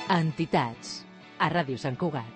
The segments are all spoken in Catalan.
Entitats, a Ràdio Sant Cugat.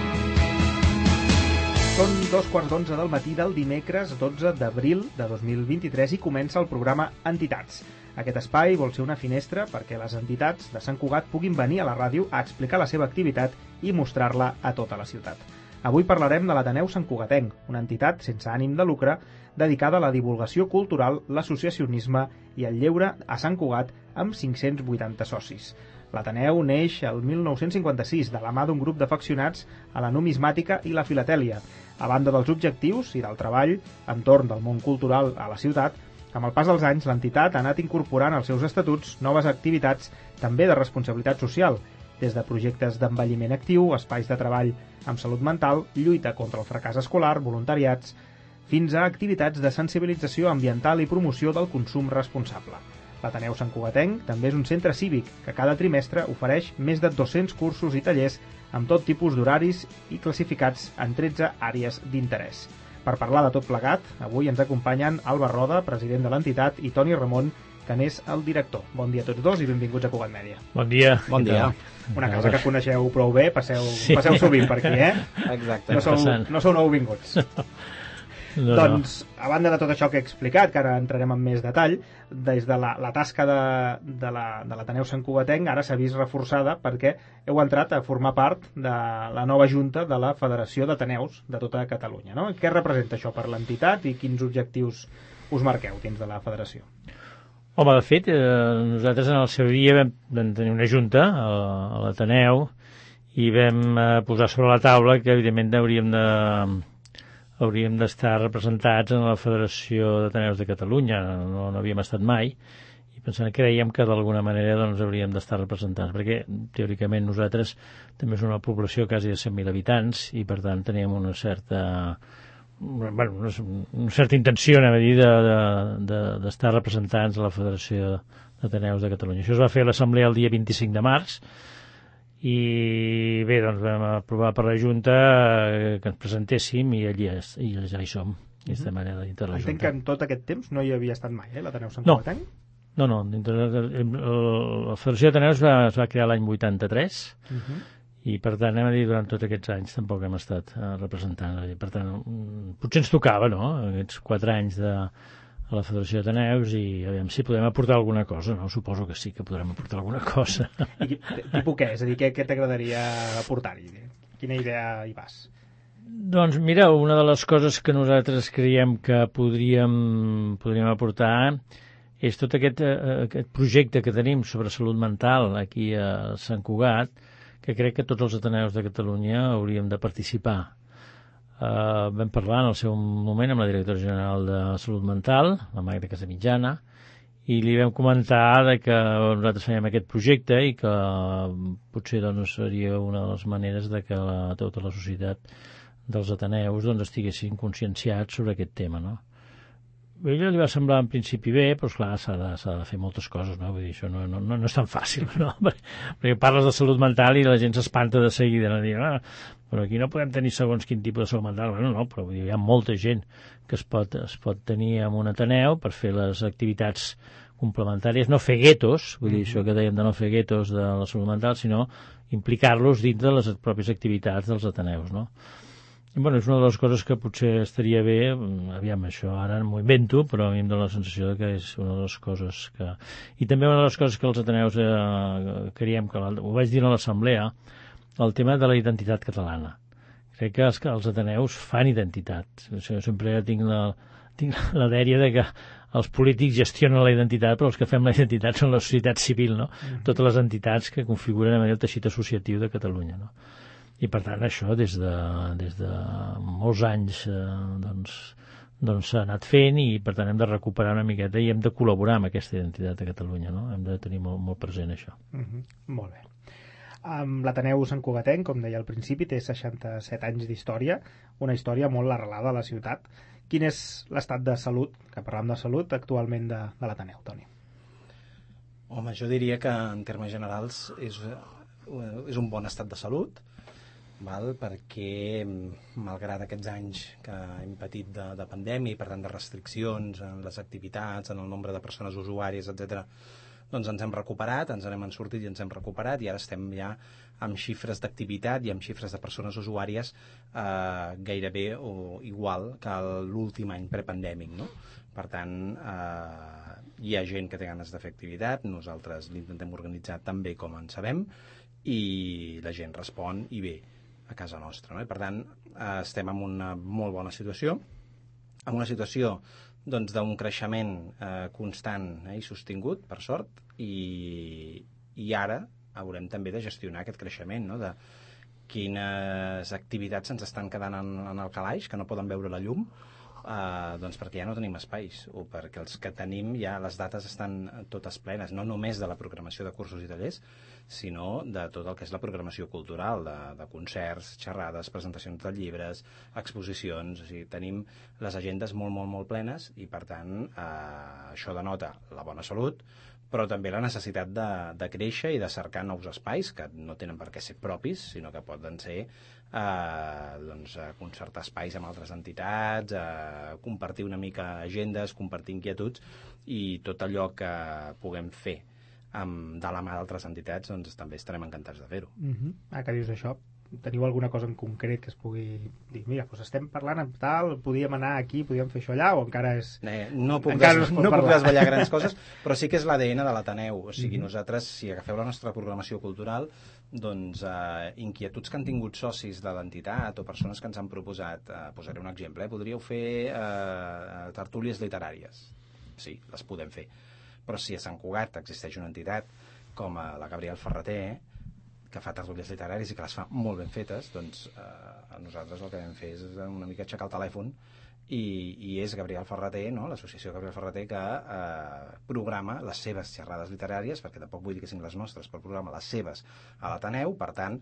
Són 2:15 del matí del dimecres 12 d'abril de 2023 i comença el programa Entitats. Aquest espai vol ser una finestra perquè les entitats de Sant Cugat puguin venir a la ràdio a explicar la seva activitat i mostrar-la a tota la ciutat. Avui parlarem de l'Ateneu Sant Cugatenc, una entitat sense ànim de lucre dedicada a la divulgació cultural, l'associacionisme i el lleure a Sant Cugat amb 580 socis. L'Ateneu neix el 1956 de la mà d'un grup d'afeccionats a la numismàtica i la filatèlia. A banda dels objectius i del treball entorn del món cultural a la ciutat, amb el pas dels anys l'entitat ha anat incorporant als seus estatuts noves activitats també de responsabilitat social, des de projectes d'envelliment actiu, espais de treball amb salut mental, lluita contra el fracàs escolar, voluntariats, fins a activitats de sensibilització ambiental i promoció del consum responsable. L'Ateneu Sant Cugatenc també és un centre cívic que cada trimestre ofereix més de 200 cursos i tallers amb tot tipus d'horaris i classificats en 13 àrees d'interès. Per parlar de tot plegat, avui ens acompanyen Alba Roda, president de l'entitat, i Toni Ramon, que n'és el director. Bon dia a tots dos i benvinguts a Cugat Mèdia. Bon dia. Bon dia. Una casa que coneixeu prou bé, passeu sovint per aquí, Exacte. No sou nouvinguts. Doncs, a banda de tot això que he explicat, que ara entrarem en més detall, des de la tasca de l'Ateneu Sant Cugatenc ara s'ha vist reforçada perquè heu entrat a formar part de la nova junta de la Federació d'Ateneus de tota Catalunya, no? Què representa això per l'entitat i quins objectius us marqueu dins de la federació? Home, de fet, nosaltres en el seu dia vam tenir una junta a l'Ateneu i vam posar sobre la taula que evidentment hauríem d'estar representats en la Federació d'Ateneus de Catalunya. No havíem estat mai i creiem que d'alguna manera doncs, hauríem d'estar representats, perquè teòricament nosaltres també som una població quasi de 100.000 habitants i per tant teníem una certa intenció, anem a dir, d'estar representats a la Federació d'Ateneus de Catalunya. Això es va fer a l'assemblea el dia 25 de març i bé, doncs vam aprovar per la Junta que ens presentéssim i ja hi som. Estem allà dintre la Junta. Entenc que en tot aquest temps no hi havia estat mai, l'Ateneu Sant Cugatenc? No, la Federació d'Ateneus es va crear l'any 83 i per tant, anem a dir, durant tots aquests anys tampoc hem estat representant. Per tant, potser ens tocava, no?, aquests 4 anys a la Federació d'Ateneus i aviam si podem aportar alguna cosa, no? Suposo que sí que podrem aportar alguna cosa. I tipus què? És a dir, què t'agradaria aportar-hi? Quina idea hi vas? Doncs mira, una de les coses que nosaltres creiem que podríem aportar és tot aquest projecte que tenim sobre salut mental aquí a Sant Cugat, que crec que tots els Ateneus de Catalunya hauríem de participar. Vam parlar en el seu moment amb la directora general de Salut Mental, la Magda Casamitjana, i li vam comentar que nosaltres fèiem aquest projecte i que potser doncs, seria una de les maneres de que tota la societat dels Ateneus doncs, estiguessin conscienciats sobre aquest tema, no? A ella li va semblar en principi bé, però esclar, s'ha de fer moltes coses, no? Vull dir, això no és tan fàcil, no? Perquè parles de salut mental i la gent s'espanta de seguida, no? Diu, però aquí no podem tenir segons quin tipus de salut mental. Bueno, no, però vull dir, hi ha molta gent que es pot tenir en un Ateneu per fer les activitats complementàries, no fer guetos, vull dir, això que dèiem de no fer guetos de la salut mental, sinó implicar-los dins de les pròpies activitats dels Ateneus, no? I, bueno, és una de les coses que potser estaria bé, aviam, això ara m'ho invento, però a mi em dóna la sensació que és una de les coses que... I també una de les coses que els Ateneus creiem, que ho vaig dir a l'assemblea, el tema de la identitat catalana. Crec que els Ateneus fan identitat. Sempre tinc la dèria de que els polítics gestionen la identitat, però els que fem la identitat són la societat civil, no? Totes les entitats que configuren el teixit associatiu de Catalunya, no? I per tant això des de molts anys doncs s'ha anat fent i per tant hem de recuperar una miqueta i hem de col·laborar amb aquesta identitat de Catalunya, no? Hem de tenir molt present això. Molt bé. L'Ateneu Sant Cugatenc, com deia al principi, té 67 anys d'història, una història molt arrelada a la ciutat. Quin és l'estat de salut, que parlam de salut, actualment de l'Ateneu, Toni? Home, jo diria que en termes generals és un bon estat de salut, perquè malgrat aquests anys que hem patit de pandèmia i per tant de restriccions en les activitats, en el nombre de persones usuàries, etc., doncs ens hem recuperat, ens n'hem sortit i ens hem recuperat, i ara estem ja amb xifres d'activitat i amb xifres de persones usuàries gairebé o igual que l'últim any prepandèmic, no? Per tant, hi ha gent que té ganes de fer activitat, nosaltres l'intentem organitzar tan bé com en sabem, i la gent respon i bé a casa nostra, no? I per tant, estem en una molt bona situació, en una situació doncs, d'un creixement constant i sostingut, per sort, i ara haurem també de gestionar aquest creixement, no? De quines activitats ens estan quedant en el calaix, que no poden veure la llum, doncs perquè ja no tenim espais, o perquè els que tenim ja les dates estan totes plenes, no només de la programació de cursos i tallers, sinó de tot el que és la programació cultural, de concerts, xerrades, presentacions de llibres, exposicions, o sigui, tenim les agendes molt, molt, molt plenes, i per tant això denota la bona salut, però també la necessitat de créixer i de cercar nous espais que no tenen per què ser propis, sinó que poden ser doncs, concertar espais amb altres entitats, compartir una mica agendes, compartir inquietuds, i tot allò que puguem fer de la mà d'altres entitats, doncs també estarem encantats de fer-ho. Que dius això, teniu alguna cosa en concret que es pugui dir, mira, doncs estem parlant amb tal, podíem anar aquí, podíem fer això allà, o encara és... No puc desvetllar grans coses, però sí que és l'ADN de l'Ateneu. O sigui, nosaltres, si agafeu la nostra programació cultural, doncs inquietuds que han tingut socis de l'entitat o persones que ens han proposat, posaré un exemple, podríeu fer tertúlies literàries. Sí, les podem fer. Però si a Sant Cugat existeix una entitat com la Gabriel Ferreter, que fa tertúlies literàries i que les fa molt ben fetes, doncs nosaltres el que vam fer és una mica aixecar el telèfon, i és Gabriel Ferreter, no? L'associació Gabriel Ferreter, que programa les seves xerrades literàries, perquè tampoc vull dir que siguin les nostres, però programa les seves a l'Ateneu, per tant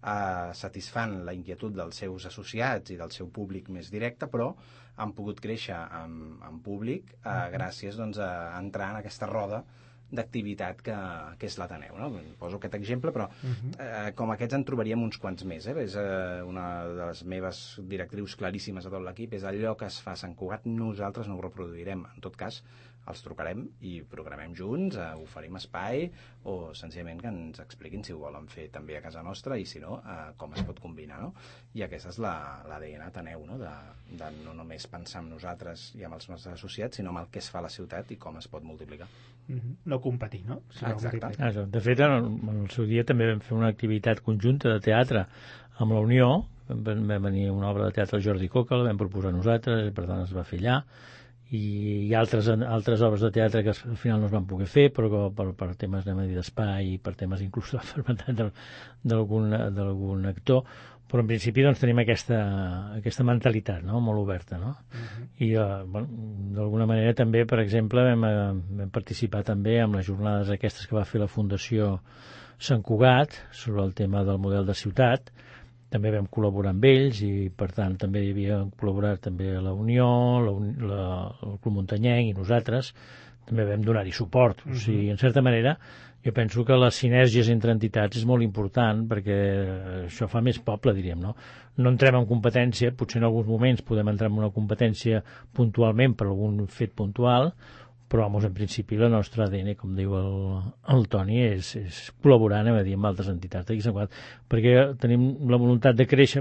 satisfan la inquietud dels seus associats i del seu públic més directe, però han pogut créixer en públic gràcies doncs, a entrar en aquesta roda d'activitat que és l'Ateneu, no? Poso aquest exemple, però com aquests en trobaríem uns quants més. És una de les meves directrius claríssimes a tot l'equip, és allò que es fa a Sant Cugat, nosaltres no ho reproduirem. En tot cas, els trucarem i programem junts, oferim espai, o senzillament que ens expliquin si ho volen fer també a casa nostra, i si no, com es pot combinar, no? I aquesta és l'ADN Ateneu, no? De no només pensar en nosaltres i amb els nostres associats, sinó en el que es fa a la ciutat i com es pot multiplicar. No competir, no? Exacte. De fet, en el seu dia també vam fer una activitat conjunta de teatre amb la Unió. Vam venir una obra de teatre al Jordi Coca, la vam proposar nosaltres, i per tant es va fer allà, i altres obres de teatre que al final no es van poder fer, però per temes d'espai i per temes inclús de la fermentat d'algun actor, però en principi doncs, tenim aquesta mentalitat, no? Molt oberta, no? I d'alguna manera també, per exemple, vam participar també en les jornades aquestes que va fer la Fundació Sant Cugat sobre el tema del model de ciutat. També vam col·laborar amb ells, i per tant també hi havia col·laborat també la Unió, el Club Muntanyenc i nosaltres també vam donar-hi suport. O sigui, en certa manera, jo penso que les sinergies entre entitats és molt important, perquè això fa més poble, diríem, no? No entrem en competència, potser en alguns moments podem entrar en una competència puntualment per algun fet puntual, però en principi la nostra ADN, com diu el Toni, és col·laborar, anem a dir, amb altres entitats d'aquí Sant Cugat, perquè tenim la voluntat de créixer,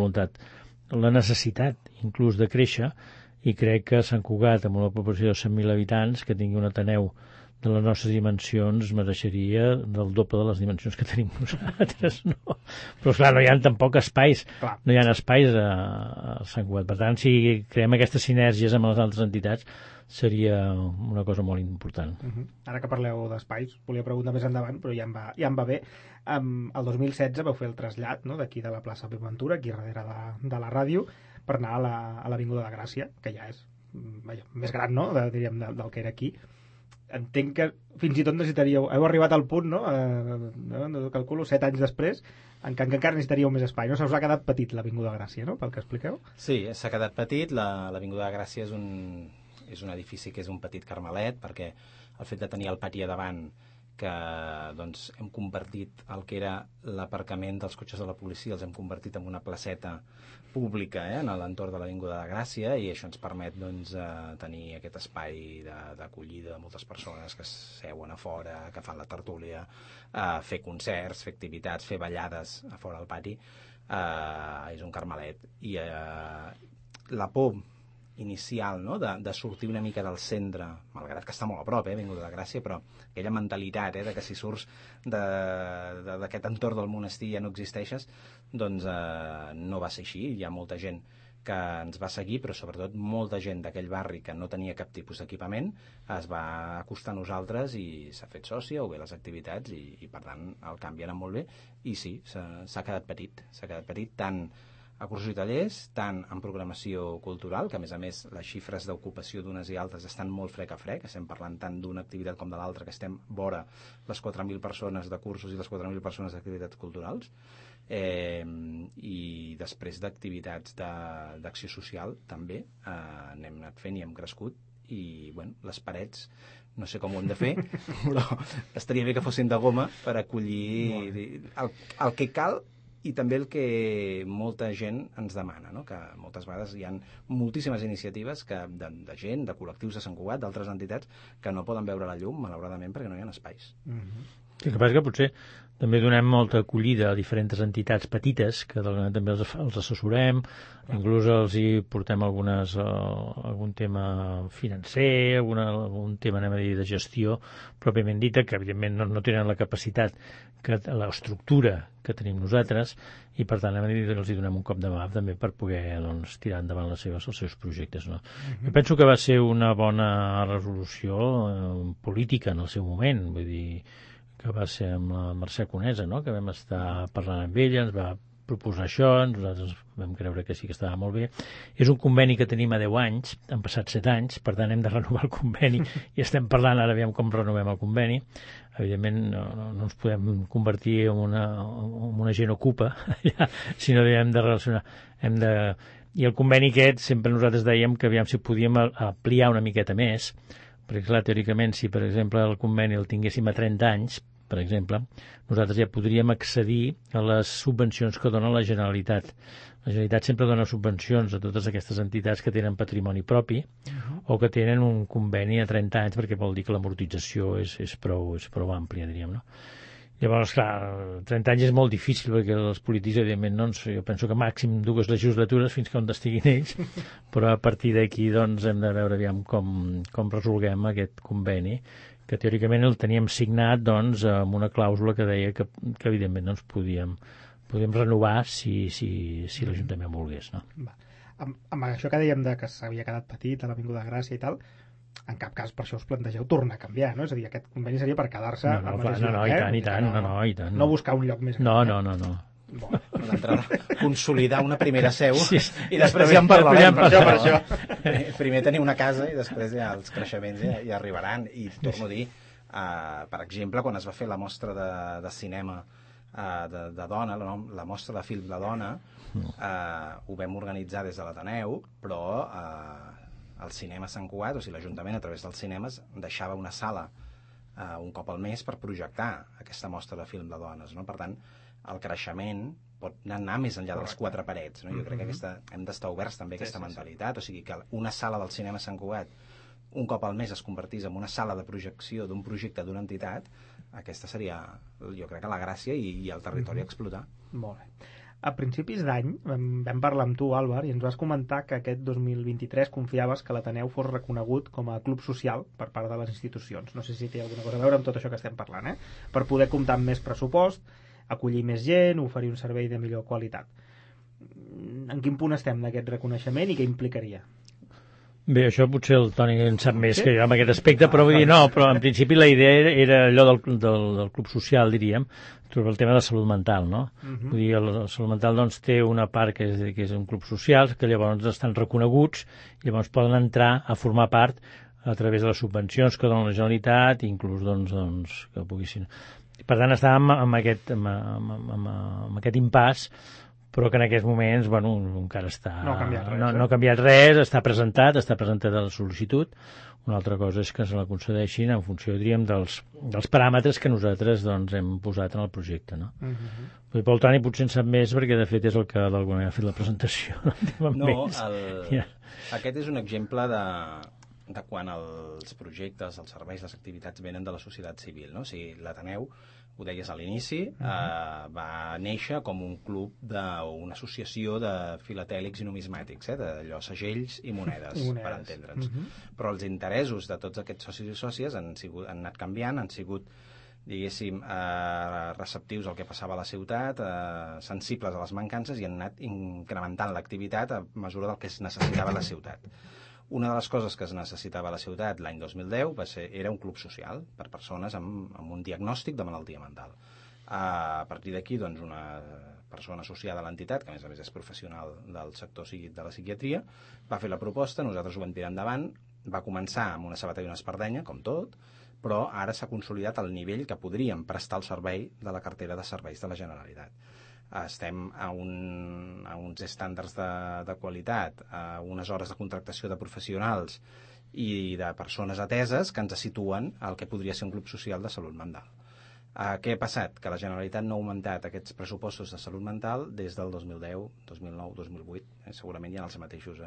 la necessitat inclús de créixer, i crec que Sant Cugat, amb una proporció de 100.000 habitants, que tingui un Ateneu de les nostres dimensions, mereixeria del doble de les dimensions que tenim nosaltres, no? Però, esclar, no hi ha tampoc espais, no hi ha espais a Sant Cugat. Per tant, si creem aquestes sinergies amb les altres entitats, seria una cosa molt important. Ara que parleu d'espais, volia preguntar més endavant, però ja em va bé. El 2016 vau fer el trasllat, no?, d'aquí de la plaça Pep Ventura, aquí darrere de la ràdio, per anar a l'Avinguda de Gràcia, que ja és més gran, no?, diríem, del que era aquí. Entenc que fins i tot necessitaríeu... Heu arribat al punt, no? Calculo 7 anys després, en què encara necessitaríeu més espai. No se us ha quedat petit l'Avinguda de Gràcia, no?, pel que expliqueu? Sí, s'ha quedat petit. L'Avinguda de Gràcia és un edifici que és un petit carmelet, perquè el fet de tenir el pati a davant, que doncs, hem convertit el que era l'aparcament dels cotxes de la policia, els hem convertit en una placeta pública en l'entorn de l'Avinguda de Gràcia, i això ens permet doncs, tenir aquest espai d'acollida de moltes persones que seuen a fora, que fan la tertúlia, fer concerts, fer activitats, fer ballades a fora del pati. És un carmelet. I la por inicial, no? de sortir una mica del centre, malgrat que està molt a prop, Avinguda de Gràcia, però aquella mentalitat de que si surts d'aquest entorn del monestir ja no existeixes, doncs no va ser així. Hi ha molta gent que ens va seguir, però sobretot molta gent d'aquell barri que no tenia cap tipus d'equipament es va acostar a nosaltres i s'ha fet sòcia o bé les activitats, i per tant el canvi ha anat molt bé, i sí, s'ha quedat petit tant a cursos i tallers, tant en programació cultural, que a més les xifres d'ocupació d'unes i altres estan molt frec a frec, estem parlant tant d'una activitat com de l'altra, que estem vora les 4.000 persones de cursos i les 4.000 persones d'activitats culturals, i després d'activitats d'acció social també n'hem anat fent i hem crescut, i bueno, les parets no sé com ho hem de fer, però estaria bé que fossin de goma per acollir el que cal i també el que molta gent ens demana, no? Que moltes vegades hi ha moltíssimes iniciatives de gent, de col·lectius de Sant Cugat, d'altres entitats, que no poden veure la llum, malauradament, perquè no hi ha espais. El que passa que potser també donem molta acollida a diferents entitats petites, que també els assessorem, inclús els hi portem algun tema financer, algun tema, anem a dir, de gestió pròpiament dita, que evidentment no tenen la capacitat, l'estructura que tenim nosaltres, i per tant els hi donem un cop de mà també per poder tirar endavant els seus projectes. No? Jo penso que va ser una bona resolució política en el seu moment, vull dir, que va ser amb la Mercè Conesa, no? Que vam estar parlant amb ella, ens va proposar això, nosaltres vam creure que sí que estava molt bé. És un conveni que tenim a 10 anys, han passat 7 anys, per tant hem de renovar el conveni, i estem parlant ara aviam com renovem el conveni. Evidentment no ens podem convertir en una gent ocupa, sinó que hem de relacionar. I el conveni aquest, sempre nosaltres dèiem que aviam si podíem ampliar una miqueta més, perquè, clar, teòricament, si, per exemple, el conveni el tinguéssim a 30 anys, per exemple, nosaltres ja podríem accedir a les subvencions que dona la Generalitat. La Generalitat sempre dona subvencions a totes aquestes entitats que tenen patrimoni propi o que tenen un conveni a 30 anys, perquè vol dir que l'amortització és prou àmplia, diríem, no? Llavors, clar, 30 anys és molt difícil, perquè els polítics, evidentment, jo penso que màxim 2 legislatures fins que on estiguin ells, però a partir d'aquí hem de veure aviam com resolguem aquest conveni, que teòricament el teníem signat amb una clàusula que deia que evidentment podíem renovar si l'Ajuntament volgués. No? Amb això que dèiem que s'havia quedat petit a l'Avinguda de Gràcia i tal, en cap cas per això us plantegeu tornar a canviar, no? És a dir, aquest conveni seria per quedar-se al mateix lloc, i tant. No buscar un lloc més gran. No. Bon, d'entrada, consolidar una primera seu i després ja en parlarem. Per això. Primer tenir una casa i després ja els creixements ja arribaran. I torno a dir, per exemple, quan es va fer la mostra de cinema de dona, la mostra de film de dona, ho vam organitzar des de l'Ateneu, però el cinema Sant Cugat, o sigui, l'Ajuntament a través dels cinemes deixava una sala un cop al mes per projectar aquesta mostra de film de dones, no? Per tant, el creixement pot anar més enllà de les 4 parets, no? Jo crec que hem d'estar oberts també a aquesta mentalitat, o sigui que una sala del cinema Sant Cugat un cop al mes es convertís en una sala de projecció d'un projecte d'una entitat, aquesta seria, jo crec, que la gràcia i el territori a explotar. Molt bé. A principis d'any vam parlar amb tu, Àlvar, i ens vas comentar que aquest 2023 confiaves que l'Ateneu fos reconegut com a club social per part de les institucions. No sé si té alguna cosa a veure amb tot això que estem parlant, per poder comptar amb més pressupost, acollir més gent, oferir un servei de millor qualitat. En quin punt estem d'aquest reconeixement i què implicaria? Bé, això potser el Toni en sap més que jo en aquest aspecte, però vull dir, no, però en principi la idea era allò del club social, diríem, sobre el tema de salut mental, no? Vull dir, la salut mental té una part que és un club social, que llavors estan reconeguts, i llavors poden entrar a formar part a través de les subvencions que dona la Generalitat, inclús que poguessin. Per tant, estàvem amb aquest impàs, però que en aquests moments, bueno, encara està... No ha canviat res. No ha canviat res, està presentat a la sol·licitud. Una altra cosa és que se la concedeixin en funció, diríem, dels paràmetres que nosaltres doncs, hem posat en el projecte, no? Pol Tani potser en sap més, perquè de fet és el que d'alguna manera ha fet la presentació. Aquest és un exemple de quan els projectes, els serveis, les activitats venen de la societat civil, no? O sigui, l'Ateneu, ho deies a l'inici, va néixer com un club una associació de filatèlics i numismàtics, d'allò, segells i monedes, per entendre'ns. Però els interessos de tots aquests socis i sòcies han anat canviant, han sigut, diguéssim, receptius al que passava a la ciutat, sensibles a les mancances, i han anat incrementant l'activitat a mesura del que es necessitava a la ciutat. Una de les coses que es necessitava a la ciutat l'any 2010 era un club social per persones amb un diagnòstic de malaltia mental. A partir d'aquí, doncs, una persona associada a l'entitat, que a més és professional del sector de la psiquiatria, va fer la proposta, nosaltres ho vam tirar endavant, va començar amb una sabata i una espardenya, com tot, però ara s'ha consolidat al nivell que podríem prestar el servei de la cartera de serveis de la Generalitat. Estem a uns estàndards de qualitat, a unes hores de contractació de professionals i de persones ateses que ens situen al que podria ser un club social de salut mental. Què ha passat? Que la Generalitat no ha augmentat aquests pressupostos de salut mental des del 2010, 2009, 2008, segurament hi ha els mateixos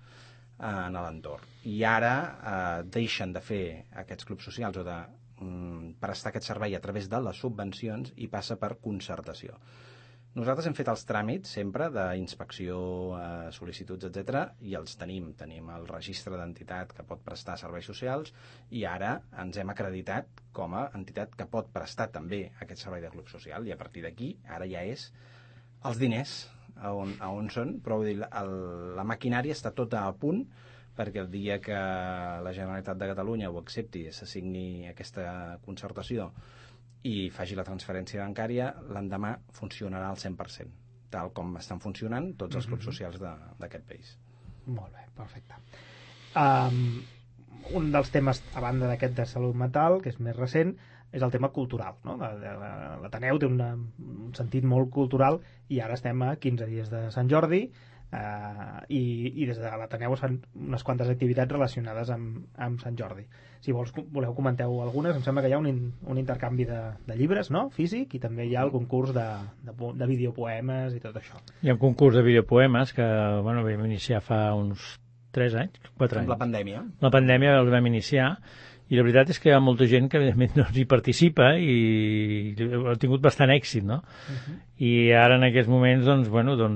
en l'entorn. I ara deixen de fer aquests clubs socials o de prestar aquest servei a través de les subvencions i passa per concertació. Nosaltres hem fet els tràmits sempre d'inspecció, sol·licituds, etc. i els tenim. Tenim el registre d'entitat que pot prestar serveis socials i ara ens hem acreditat com a entitat que pot prestar també aquest servei de club social i a partir d'aquí ara ja és els diners a on són, però vull dir, la maquinària està tota a punt perquè el dia que la Generalitat de Catalunya ho accepti, s'assigni aquesta concertació i faci la transferència bancària, l'endemà funcionarà al 100%, tal com estan funcionant tots els clubs socials d'aquest país. Molt bé, perfecte. Un dels temes, a banda d'aquest de salut mental, que és més recent, és el tema cultural, no? L'Ateneu té un sentit molt cultural i ara estem a 15 dies de Sant Jordi i des de l'Ateneu fan unes quantes activitats relacionades amb Sant Jordi. Si voleu comenteu algunes, em sembla que hi ha un intercanvi de llibres, no? Físic, i també hi ha el concurs de videopoemes i tot això. Hi ha un concurs de videopoemes que vam iniciar fa uns 3 anys, 4 anys. Amb la pandèmia. La pandèmia el vam iniciar i la veritat és que hi ha molta gent que evidentment doncs, hi participa i ha tingut bastant èxit, no? I ara en aquests moments doncs,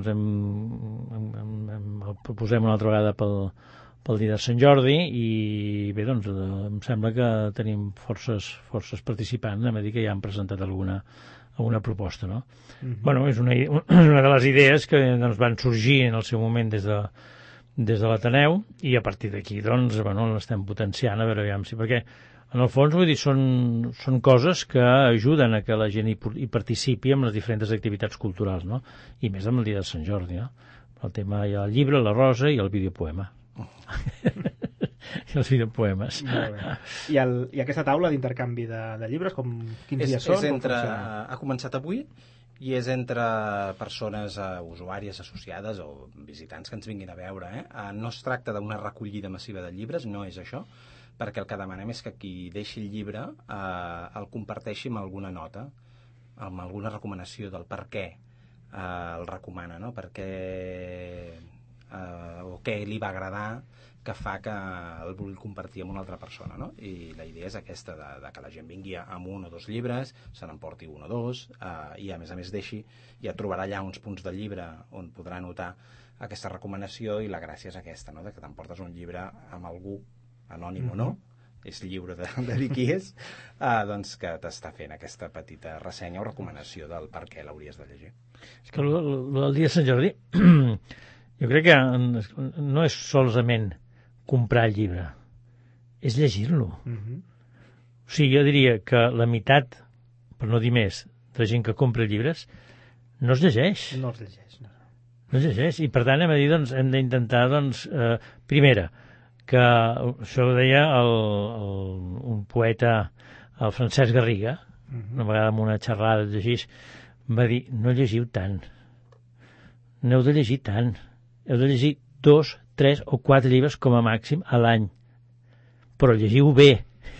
proposem una altra vegada pel dia de Sant Jordi i bé, doncs em sembla que tenim forces participants, a dir que ja han presentat alguna proposta, no? És una de les idees que doncs, van sorgir en el seu moment des de l'Ateneu i a partir d'aquí doncs, l'estem potenciant a veure si, perquè en el fons vull dir, són coses que ajuden a que la gent hi participi en les diferents activitats culturals, no? I més amb el dia de Sant Jordi, no? El tema hi ha el llibre, la rosa i el videopoema. I els videopoemes. Molt bé. I aquesta taula d'intercanvi de llibres, quins dies són? Ha començat avui i és entre persones usuàries associades o visitants que ens vinguin a veure. No es tracta d'una recollida massiva de llibres, no és això, perquè el que demanem és que qui deixi el llibre el comparteixi amb alguna nota, amb alguna recomanació del per què el recomana, no? Per què o què li va agradar que fa que el vulgui compartir amb una altra persona, no? I la idea és aquesta, de que la gent vingui amb 1 o 2 llibres, se n'emporti 1 o 2, i a més deixi, ja trobarà allà uns punts de llibre on podrà anotar aquesta recomanació, i la gràcia és aquesta, no? De que t'emportes un llibre amb algú, anònim o no, és lliure de dir qui és, doncs que t'està fent aquesta petita ressenya o recomanació del per què l'hauries de llegir. És que el dia de Sant Jordi jo crec que no és solament comprar el llibre, és llegir-lo. O sigui, jo diria que la meitat, per no dir més, de la gent que compra llibres no es llegeix. No es llegeix, no. No es llegeix, i per tant hem d'intentar, primera, que això ho deia un poeta, el Francesc Garriga, una vegada en una xerrada així, va dir, no llegiu tant, n'heu de llegir tant. Heu de llegir 2, 3 o 4 llibres com a màxim a l'any. Però llegiu bé.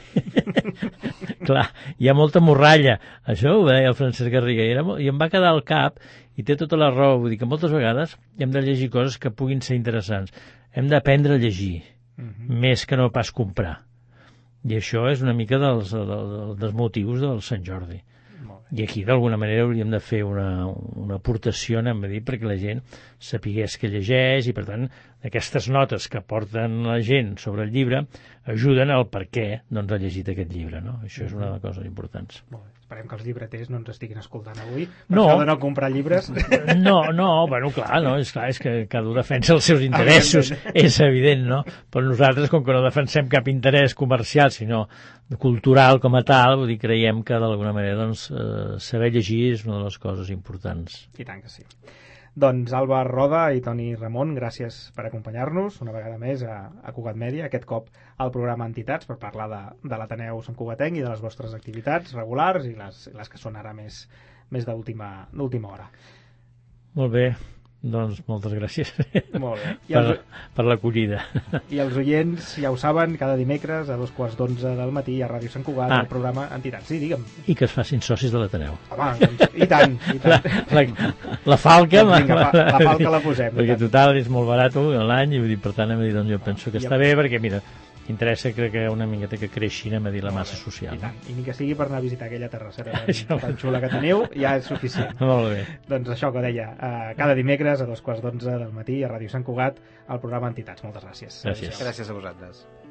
Clar, hi ha molta morralla. Això ho deia el Francesc Garriga i em va quedar al cap, i té tota la raó. Vull dir que moltes vegades hem de llegir coses que puguin ser interessants. Hem d'aprendre a llegir, més que no pas comprar. I això és una mica dels motius del Sant Jordi. I aquí, d'alguna manera, hauríem de fer una aportació, anem a dir, perquè la gent sapigués que llegeix i, per tant, aquestes notes que porten la gent sobre el llibre ajuden al per què doncs, ha llegit aquest llibre. No? Això és una de les coses importants. Molt bé. Esperem que els llibreters no ens estiguin escoltant avui per això de no comprar llibres. Bueno, clar, és que cada un defensa els seus interessos, és evident, no? Però nosaltres, com que no defensem cap interès comercial, sinó cultural com a tal, vull dir, creiem que d'alguna manera doncs, saber llegir és una de les coses importants. I tant que sí. Doncs Alba Roda i Toni Ramon, gràcies per acompanyar-nos una vegada més a Cugat Mèdia, aquest cop al programa Entitats, per parlar de l'Ateneu Sant Cugatenc i de les vostres activitats regulars i les que són ara més d'última hora. Molt bé, doncs moltes gràcies. Molt bé. Per l'acollida. I els oients ja ho saben, cada dimecres a 11:45 del matí a Ràdio Sant Cugat, el programa Entitats. Sí, digue'm. I que es facin socis de l'Ateneu. Home, doncs, i tant. La falca... Doncs vinga, la falca la posem. Perquè total és molt barat l'any i per tant doncs, jo penso que està bé perquè, mira, interessa, crec que una miqueta que creixin a medir la massa social. I tant. I ni que sigui per anar a visitar aquella terrassera tan xula que teniu, ja és suficient. Molt bé. Doncs això que deia, cada dimecres a 11:45 del matí a Ràdio Sant Cugat, al programa Entitats. Moltes gràcies. Gràcies. Gràcies a vosaltres.